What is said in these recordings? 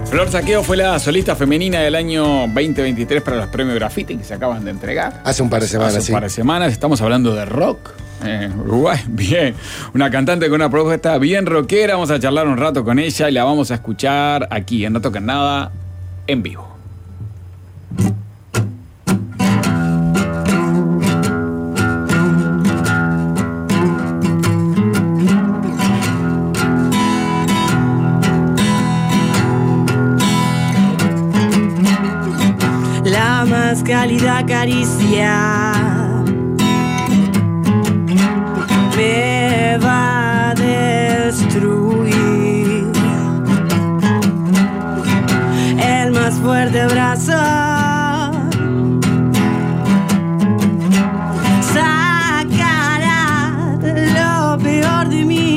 Flor Saqueo fue la solista femenina del año 2023 para los premios Graffiti que se acaban de entregar. Hace un par de semanas, Hace un par de semanas. Estamos hablando de rock. Uruguay, bien. Una cantante con una propuesta bien rockera. Vamos a charlar un rato con ella y la vamos a escuchar aquí en No Toquen Nada, en vivo. La más cálida caricia me va a destruir. El más fuerte abrazo sacará lo peor de mí.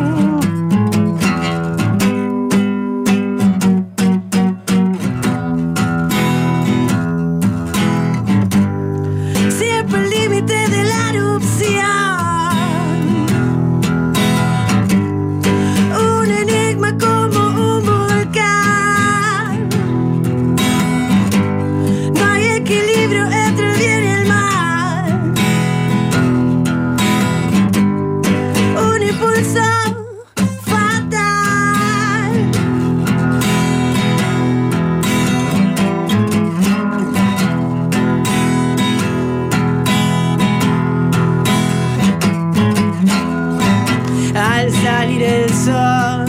Al salir el sol,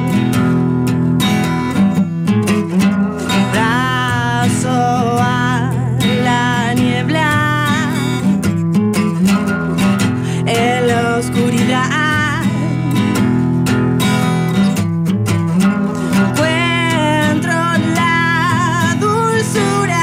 brazo a la niebla, en la oscuridad encuentro la dulzura.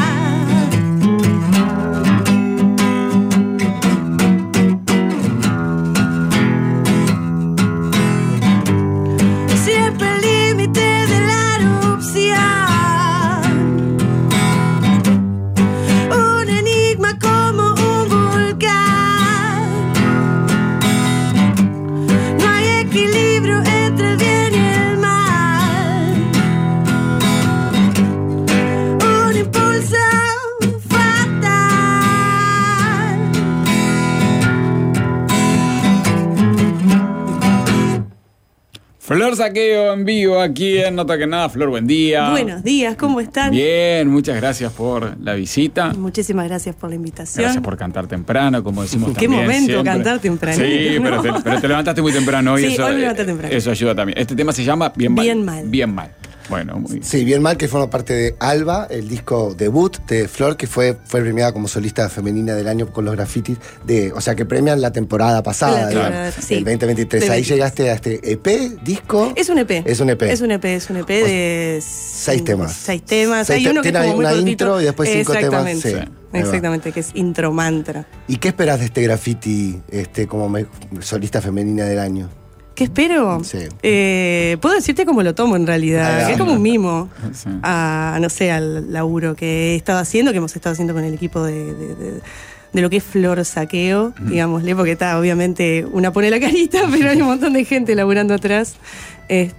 Flor Saqueo en vivo aquí en No Toquen Nada. Flor, buen día. Buenos días, ¿cómo están? Bien, muchas gracias por la visita. Muchísimas gracias por la invitación. Gracias por cantar temprano, como decimos ¿En qué también momento siempre. cantar temprano? Sí, ¿no? pero te levantaste muy temprano hoy. Sí, Eso, hoy me levanté temprano. Eso ayuda también. Este tema se llama Bien Mal. Bien Mal. Bien Mal. Bueno, muy bien. Sí, Bien Mal, que forma parte de Alba, el disco debut de Flor, que fue premiada como solista femenina del año con los grafitis, o sea, que premian la temporada pasada, Claro, sí. el 2023. Ahí llegaste a este EP, disco. Es un EP. Es un EP. Es un EP de 6 temas. 6 temas. Hay uno que es como una intro y después 5 temas. Exactamente. Sí, Exactamente, que es intro mantra. ¿Y qué esperás de este graffiti como solista femenina del año? ¿Qué espero? Sí. Puedo decirte cómo lo tomo en realidad. Que es como un mimo Sí. no sé, al laburo que he estado haciendo, que hemos estado haciendo con el equipo de lo que es Flor Saqueo, digámosle, porque está, obviamente, una pone la carita, pero hay un montón de gente laburando atrás. Y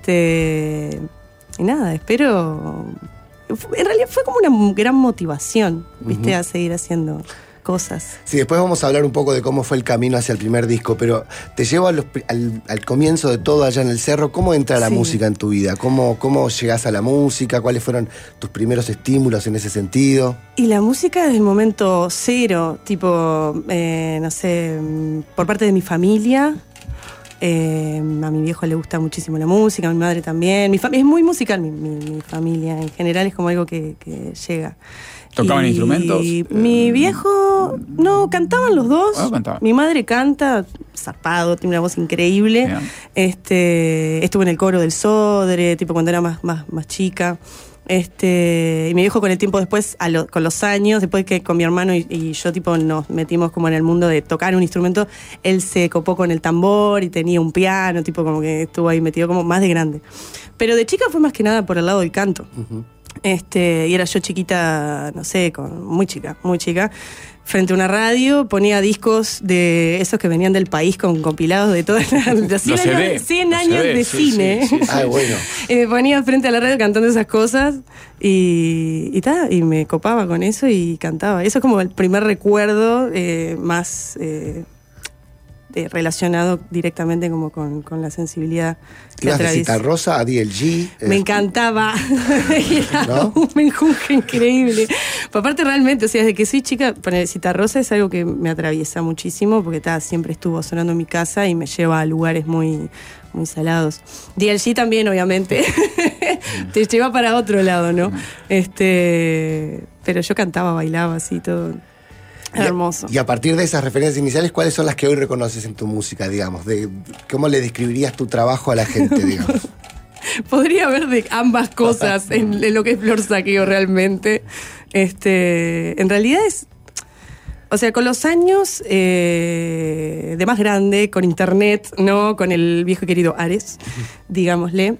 nada, espero. En realidad fue como una gran motivación, ¿viste? A seguir haciendo cosas. Sí, después vamos a hablar un poco de cómo fue el camino hacia el primer disco, pero te llevo al comienzo de todo allá en el cerro. ¿Cómo entra la música en tu vida? ¿Cómo llegás a la música? ¿Cuáles fueron tus primeros estímulos en ese sentido? Y la música desde el momento cero, tipo, no sé, por parte de mi familia. A mi viejo le gusta muchísimo la música, a mi madre también. Es muy musical mi familia, en general es como algo que llega. ¿Tocaban instrumentos? Mi viejo, no, cantaban los dos. Cantaban. Mi madre canta, zarpado, tiene una voz increíble. Bien. Estuve en el coro del Sodre, tipo cuando era más chica. Y mi viejo con el tiempo después, con los años, después que con mi hermano y yo tipo nos metimos como en el mundo de tocar un instrumento, él se copó con el tambor y tenía un piano, tipo como que estuvo ahí metido como más de grande. Pero de chica fue más que nada por el lado del canto. Uh-huh. Y era yo chiquita, no sé, muy chica. frente a una radio, ponía discos de esos que venían del país con compilados de todas las 100 años de cine. Sí. Ah, bueno. Y me ponía frente a la radio cantando esas cosas y me copaba con eso y cantaba. Eso es como el primer recuerdo más relacionado directamente como con la sensibilidad. ¿Ibas de Citarrosa a DLG? Me encantaba. Era ¿no? un menjunje increíble. Pero aparte realmente, o sea, desde que soy chica, poner Citarrosa es algo que me atraviesa muchísimo porque siempre estuvo sonando en mi casa y me lleva a lugares muy, muy salados. DLG también, obviamente. Te lleva para otro lado, ¿no? Pero yo cantaba, bailaba así, todo. Hermoso. Y a partir de esas referencias iniciales, ¿cuáles son las que hoy reconoces en tu música, digamos? ¿Cómo le describirías tu trabajo a la gente, digamos? Podría haber de ambas cosas en lo que es Flor Saqueo realmente. En realidad es... O sea, con los años de más grande, con internet, ¿no? Con el viejo querido Ares, digámosle,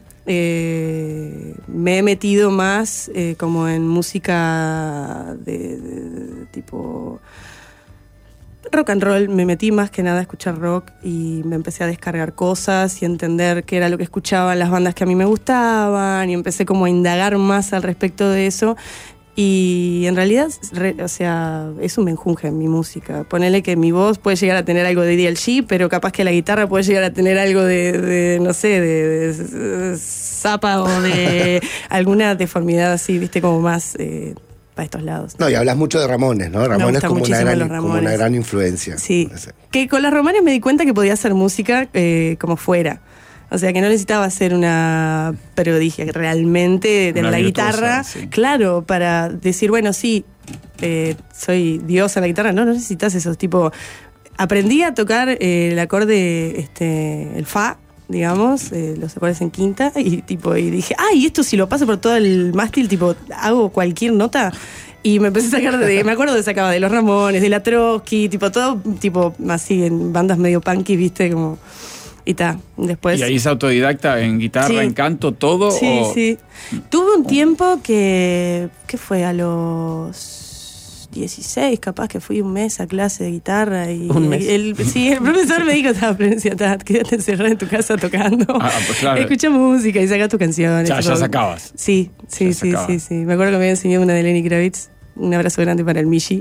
me he metido más como en música de tipo rock and roll. Me metí más que nada a escuchar rock y me empecé a descargar cosas y a entender qué era lo que escuchaban las bandas que a mí me gustaban y empecé como a indagar más al respecto de eso. Y en realidad, o sea, es un menjunje en mi música. Ponele que mi voz puede llegar a tener algo de DLG, pero capaz que la guitarra puede llegar a tener algo de no sé, de Zappa o de alguna deformidad así, viste, como más para estos lados. No, y hablas mucho de Ramones, ¿no? Ramones como una gran influencia. Sí, que con las Ramones me di cuenta que podía hacer música como fuera. O sea, que no necesitaba ser una prodigia realmente de la guitarra. Sí. Claro, para decir, bueno, sí, soy diosa en la guitarra. No necesitas esos tipo... Aprendí a tocar el acorde, el fa, digamos, los acordes en quinta, y dije, y esto si lo paso por todo el mástil, tipo, hago cualquier nota... Y me empecé a sacar me acuerdo de sacaba de los Ramones, de la Trotsky, tipo, todo, tipo, así, en bandas medio punky, viste, como... Y después... ¿Y ahí es autodidacta en guitarra, sí, en canto, todo? Sí. Tuve un tiempo ¿qué fue? A los 16, capaz que fui un mes a clase de guitarra y... ¿Un mes? El profesor me dijo, Florencia, quédate encerrada en tu casa tocando. Pues claro. Escucha música y saca tus canciones. Ya sacabas. Sí. Me acuerdo que me había enseñado una de Lenny Kravitz. Un abrazo grande para el Michi.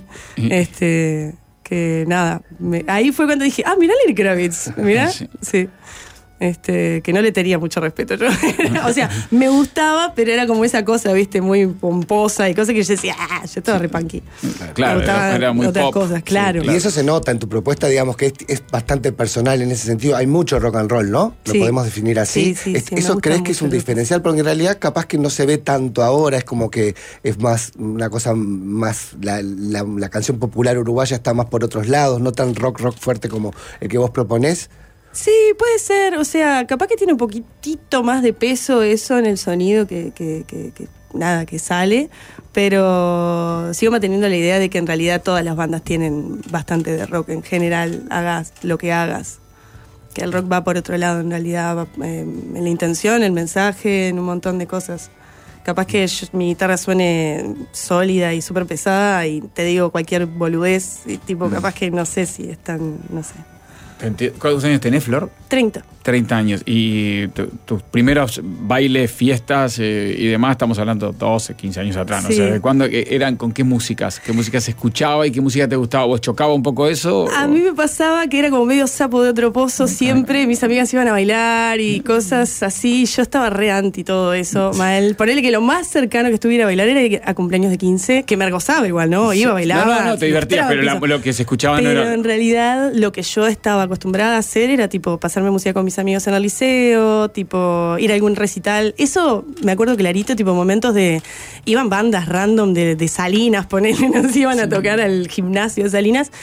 Que nada, ahí fue cuando dije, mirá Lenny Kravitz, mirá, sí. Que no le tenía mucho respeto yo. O sea, me gustaba, pero era como esa cosa, viste, muy pomposa y cosas que yo decía, yo estaba re punky. Claro, era muy otras pop. cosas, claro. Sí, claro. Y eso se nota en tu propuesta, digamos que es bastante personal en ese sentido. Hay mucho rock and roll, ¿no? Lo podemos definir así. Sí, ¿Eso crees que es un diferencial? Porque en realidad capaz que no se ve tanto ahora, es como que es más una cosa más, la canción popular uruguaya está más por otros lados, no tan rock fuerte como el que vos proponés. Sí, puede ser, o sea, capaz que tiene un poquitito más de peso eso en el sonido que sale, pero sigo manteniendo la idea de que en realidad todas las bandas tienen bastante de rock en general, hagas lo que hagas, que el rock va por otro lado en realidad, va, en la intención, el mensaje, en un montón de cosas. Capaz que mi guitarra suene sólida y súper pesada y te digo cualquier boludez, y tipo capaz que no sé si es tan, no sé. ¿Cuántos años tenés, Flor? 30. 30 años. ¿Y tus primeros bailes, fiestas y demás? Estamos hablando 12, 15 años atrás, ¿no? Sí. O sea, ¿de cuándo eran? ¿Con qué músicas? ¿Qué música se escuchaba y qué música te gustaba? ¿Vos chocaba un poco eso? A mí me pasaba que era como medio sapo de otro pozo siempre. Mis amigas iban a bailar y cosas así. Yo estaba re anti todo eso. Ponele que lo más cercano que estuviera a bailar era a cumpleaños de 15, que me gozaba igual, ¿no? Iba a bailar. No, te divertías, pero lo que se escuchaba no era... Pero en realidad lo que yo estaba acostumbrada a hacer era tipo pasarme música con mis amigos en el liceo, tipo ir a algún recital. Eso me acuerdo clarito, tipo momentos de... Iban bandas random de Salinas, ponele, nos iban a tocar al gimnasio de Salinas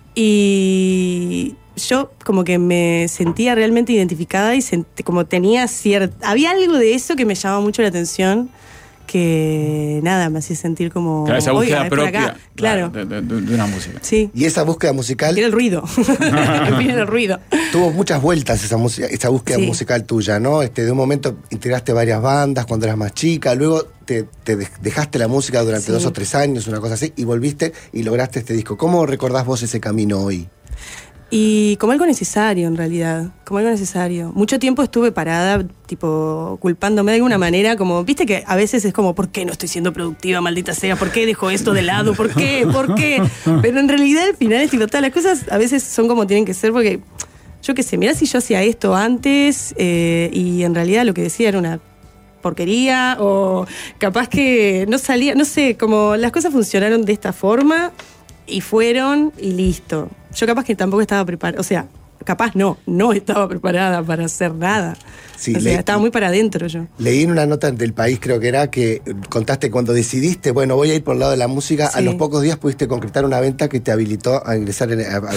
y yo como que me sentía realmente identificada y como tenía había algo de eso que me llamaba mucho la atención, que nada, me hacía sentir como... Claro, esa búsqueda "Oiga, es por propia acá". Claro. de una música. Sí. Y esa búsqueda musical Era el ruido. Era el ruido. tuvo muchas vueltas esa búsqueda Sí. musical tuya, ¿no? De un momento integraste varias bandas cuando eras más chica, luego te dejaste la música durante Sí. 2 o 3 años, una cosa así, y volviste y lograste este disco. ¿Cómo recordás vos ese camino hoy? Y como algo necesario, en realidad. Como algo necesario. Mucho tiempo estuve parada, tipo, culpándome de alguna manera, como, viste que a veces es como, ¿por qué no estoy siendo productiva, maldita sea? ¿Por qué dejo esto de lado? ¿Por qué? ¿Por qué? Pero en realidad al final es tipo, todas las cosas a veces son como tienen que ser, porque, yo qué sé, mirá si yo hacía esto antes, y en realidad lo que decía era una porquería, o capaz que no salía, no sé, como las cosas funcionaron de esta forma y fueron y listo. Yo capaz que tampoco estaba preparada, o sea, capaz no estaba preparada para hacer nada. Sí, o sea, estaba muy para adentro yo. Leí en una nota del País, creo que era, que contaste cuando decidiste, bueno, voy a ir por el lado de la música, Sí. a los pocos días pudiste concretar una venta que te habilitó a ingresar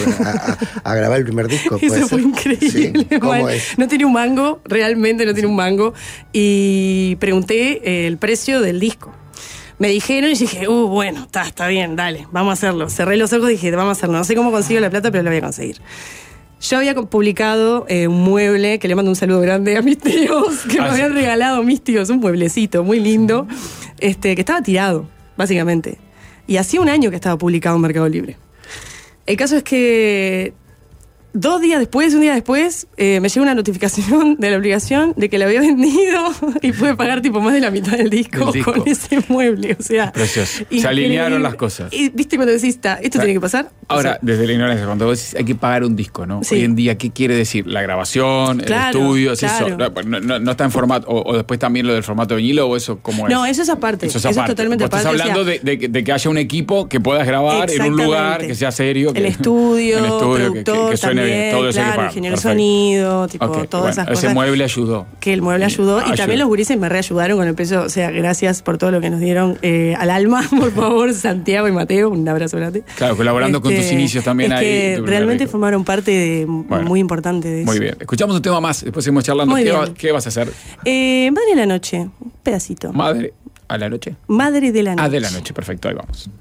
a grabar el primer disco. ¿puede Eso fue ser? increíble. Sí, ¿cómo Mal. es? No tenía un mango, realmente no tenía un mango. Y pregunté el precio del disco. Me dijeron y dije, bueno, está bien, dale, vamos a hacerlo. Cerré los ojos y dije, vamos a hacerlo. No sé cómo consigo la plata, pero la voy a conseguir. Yo había publicado un mueble, que le mando un saludo grande a mis tíos, que me habían regalado mis tíos, un mueblecito muy lindo, que estaba tirado, básicamente. Y hacía un año que estaba publicado en Mercado Libre. El caso es que un día después, me llegó una notificación de la obligación de que la había vendido y pude pagar tipo más de la mitad del disco con ese mueble. O sea, precioso. Se increíble. alinearon las cosas. Y viste cuando decís, esto tiene que pasar. Ahora, O sea, desde la ignorancia, cuando vos decís hay que pagar un disco, ¿no? Sí. Hoy en día, ¿qué quiere decir? La grabación, Claro, el estudio, ¿es claro. eso? No está en formato, o después también lo del formato de vinilo, o eso, ¿cómo es? No, eso es aparte. Eso es totalmente Vos estás aparte. hablando o sea, de que haya un equipo que puedas grabar en un lugar que sea serio. El estudio, que productor suene bien, también, todo eso hay que claro, pagar. ingeniero de Perfecto. sonido, tipo, Ok, todas bueno, esas cosas. ese mueble ayudó. Que el mueble ayudó. Y también los gurises me reayudaron con el peso. O sea, gracias por todo lo que nos dieron al alma, por favor, Santiago y Mateo. Un abrazo grande. Claro, colaborando con tus inicios también es ahí. que realmente formaron parte muy importante de eso. Muy bien. Escuchamos un tema más, después seguimos charlando. Muy bien. ¿Qué vas a hacer? Madre de la noche, un pedacito. Madre a la noche. Madre de la noche. De la noche, perfecto, ahí vamos.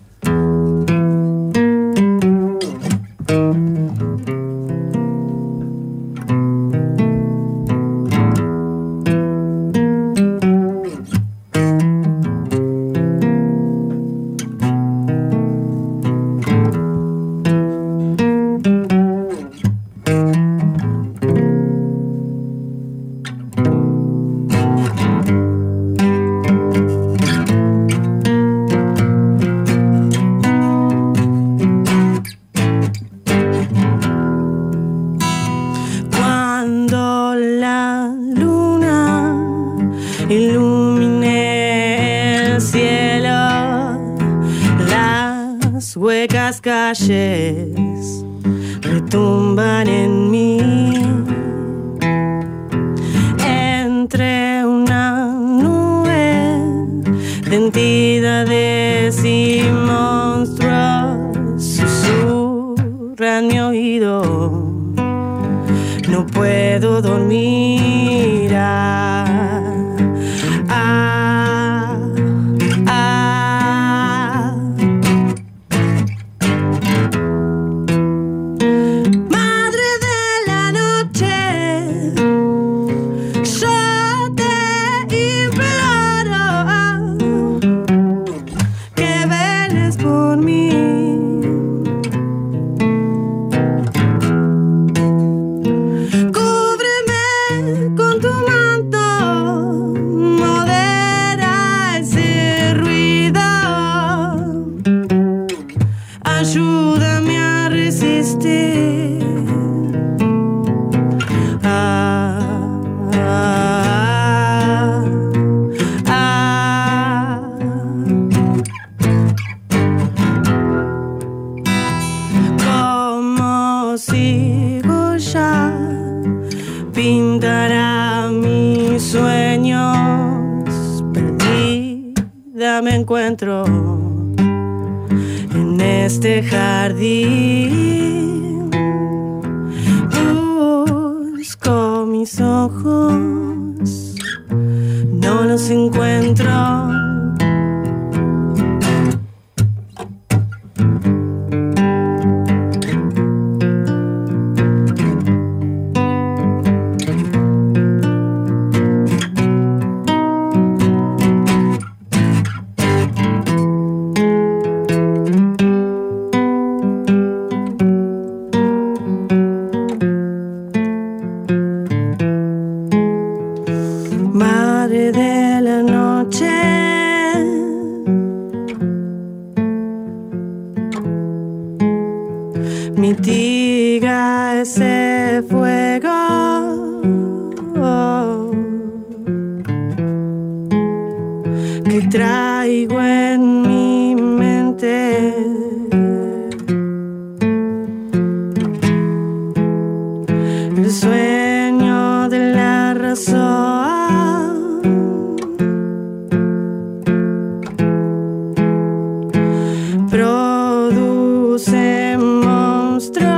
Cuando la luna ilumine el cielo, las huecas calles retumban en mí. Entre una nube de entidades y monstruos susurran mi oído. No puedo dormir. Madre de la noche, yo te imploro que veles por mí. Con tu manto, modera ese ruido. Ayúdame a resistir. Como sigo ya, pintará mis sueños. Perdida me encuentro en este jardín. Busco mis ojos, no los encuentro. Madre de la noche, mitiga ese fuego que traigo en mi mente. El sueño de la razón. Produce monstruos.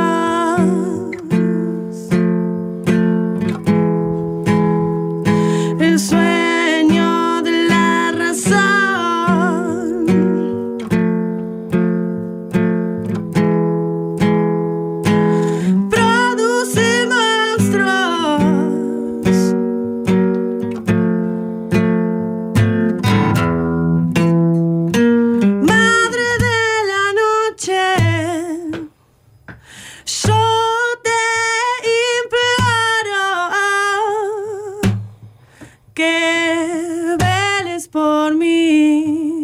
El sueño de la razón. Produce monstruos. Madre de la noche, yo te imploro que veles por mí.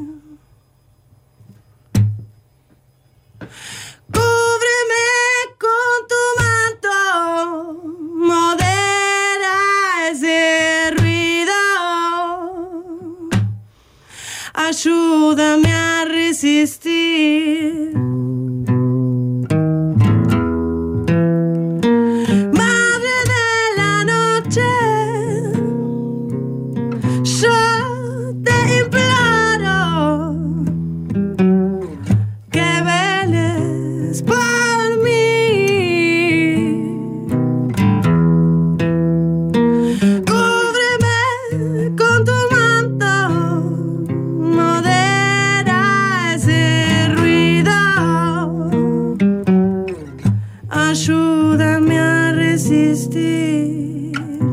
Cúbreme con tu manto, modera ese ruido. Ayúdame a resistir. Madre de la noche, yo te imploro que veles por mí. Cúbreme con tu manto, modera ese ruido. Ayúdame a resistir.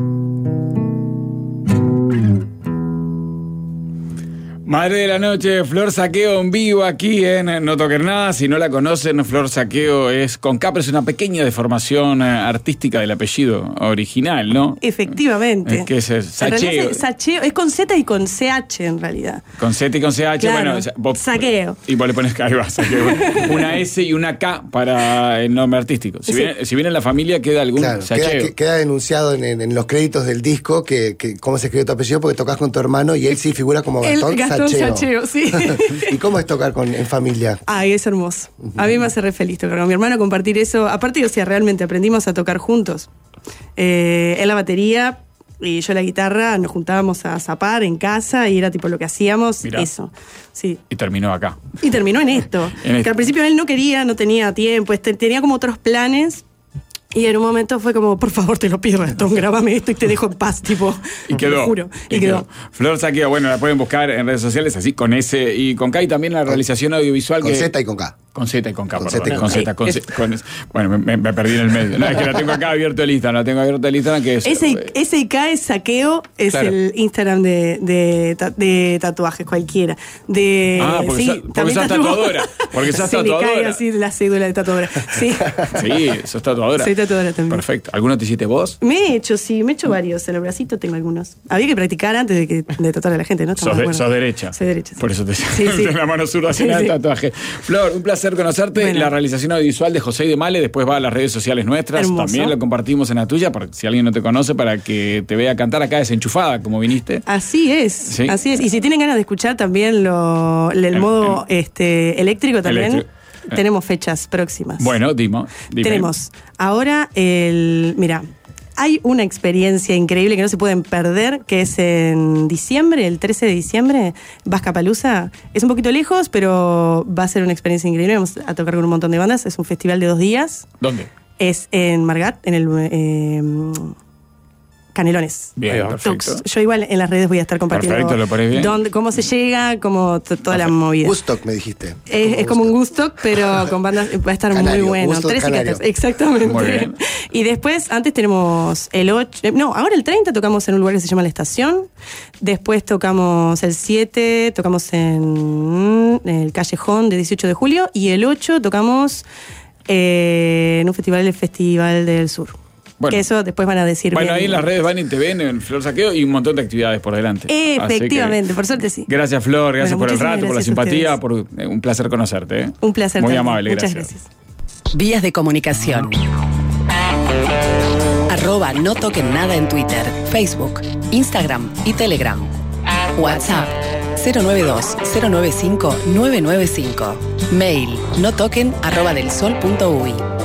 Madre de la noche, Flor Saqueo en vivo aquí en No Toques Nada. Si no la conocen, Flor Saqueo es con K, pero es una pequeña deformación artística del apellido original, ¿no? Efectivamente. Es que es En Sacheo. realidad Sacheo es con Z y con CH en realidad. Con Z y con CH, Claro, bueno. Vos, Saqueo. Y vos le pones K, ahí va, Saqueo. Una S y una K para el nombre artístico. Si, Sí. si bien en la familia queda algún Claro, Sacheo. queda denunciado en los créditos del disco que cómo se escribió tu apellido porque tocas con tu hermano y él sí figura como El Gastón Gastón Sacheo. Sacheo, sí. ¿Y cómo es tocar en familia? Ay, es hermoso. A mí me hace re feliz tocar con mi hermano, compartir eso. Aparte, o sea, realmente aprendimos a tocar juntos. Él la batería y yo la guitarra, nos juntábamos a zapar en casa y era tipo lo que hacíamos, Mirá. eso. Sí. Y terminó acá. Y terminó en esto. En esto. Que al principio él no quería, no tenía tiempo, tenía como otros planes. Y en un momento fue como, por favor, te lo pido, Gastón, grábame esto y te dejo en paz, tipo. Y quedó. Te juro. Y quedó. Flor Saqueo, bueno, la pueden buscar en redes sociales, así con S y con K, y también la realización audiovisual Con que... Z y con K. Con Z y con K, Con perdón. Z y Con Z, con Z. Bueno, me perdí en el medio. No, es que la tengo acá abierto el Instagram, que es... SIK es Saqueo, es Claro. el Instagram de tatuajes, cualquiera. porque también sos tatuó. tatuadora. Porque sos Se me cae tatuadora. así la cédula de tatuadora. Sí. Sí, sos tatuadora. Soy tatuadora también. Perfecto. ¿Alguno te hiciste vos? Me he hecho varios. En el bracito tengo algunos. Había que practicar antes de tatuar a la gente, ¿no? Sos derecha. Soy derecha. Sí. Por eso te Sí, sí. la mano zurda Sí, hacia el sí. tatuaje. Flor, un placer conocerte. Bueno. La realización audiovisual de José y de Male, después va a las redes sociales nuestras. Hermoso. También lo compartimos en la tuya, porque si alguien no te conoce, para que te vea cantar acá desenchufada, como viniste. Así es, Sí. así es. Y si tienen ganas de escuchar también el modo eléctrico también, Eléctrico. tenemos fechas próximas. Bueno, dime. Tenemos ahora mira, hay una experiencia increíble que no se pueden perder, que es en diciembre, el 13 de diciembre, Vascapalooza. Es un poquito lejos, pero va a ser una experiencia increíble. Vamos a tocar con un montón de bandas. Es un festival de 2 días. ¿Dónde? Es en Margat, en el Canelones. Bien, perfecto. Yo igual en las redes voy a estar compartiendo Perfecto, ¿lo parece bien? cómo se llega, como toda la movida. Woodstock, me dijiste. Es como un Woodstock, pero con bandas, va a estar Canario, muy bueno. Woodstock 13 y Canario. 14, exactamente. Muy bien. Y después, antes tenemos el 8, ahora el 30 tocamos en un lugar que se llama La Estación. Después tocamos el 7, tocamos en el Callejón de 18 de julio. Y el 8 tocamos en un festival, el Festival del Sur. Bueno. Que eso después van a decir Bueno, bien. ahí en las redes van y te ven en Flor Saqueo y un montón de actividades por delante. Efectivamente, Así que, por suerte sí. gracias, Flor, gracias Bueno, por el muchísimas rato, por la gracias a simpatía, ustedes. por un placer conocerte. ¿eh? Un placer Muy también. amable, Muchas gracias. Vías de comunicación. @no toquen nada en Twitter, Facebook, Instagram y Telegram. WhatsApp 092-095-995. Mail notoquen@delsol.uy.